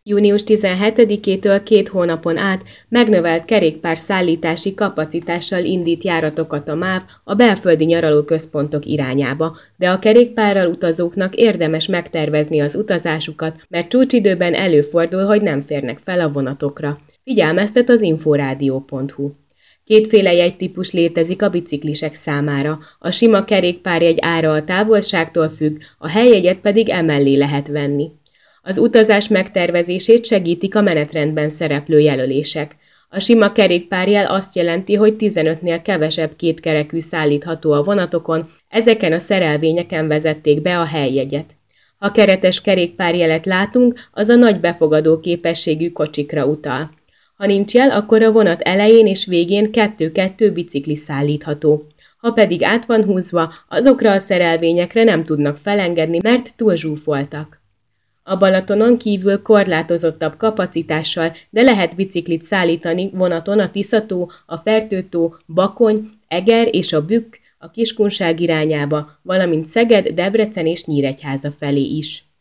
Június 17-től 2 hónapon át megnövelt kerékpárszállítási kapacitással indít járatokat a MÁV a belföldi nyaralóközpontok irányába, de a kerékpárral utazóknak érdemes megtervezni az utazásukat, mert csúcsidőben előfordul, hogy nem férnek fel a vonatokra. Figyelmeztet az inforádió.hu. Kétféle jegytípus létezik a biciklisek számára. A sima kerékpárjegy ára a távolságtól függ, a helyjegyet pedig emellé lehet venni. Az utazás megtervezését segítik a menetrendben szereplő jelölések. A sima kerékpárjel azt jelenti, hogy 15-nél kevesebb kétkerekű szállítható a vonatokon, ezeken a szerelvényeken vezették be a helyjegyet. Ha keretes kerékpárjelet látunk, az a nagy befogadó képességű kocsikra utal. Ha nincs jel, akkor a vonat elején és végén 2-2 bicikli szállítható. Ha pedig át van húzva, azokra a szerelvényekre nem tudnak felengedni, mert túl zsúfoltak. A Balatonon kívül korlátozottabb kapacitással, de lehet biciklit szállítani vonaton a Tisza-tó, a Fertő-tó, Bakony, Eger és a Bükk a Kiskunság irányába, valamint Szeged, Debrecen és Nyíregyháza felé is.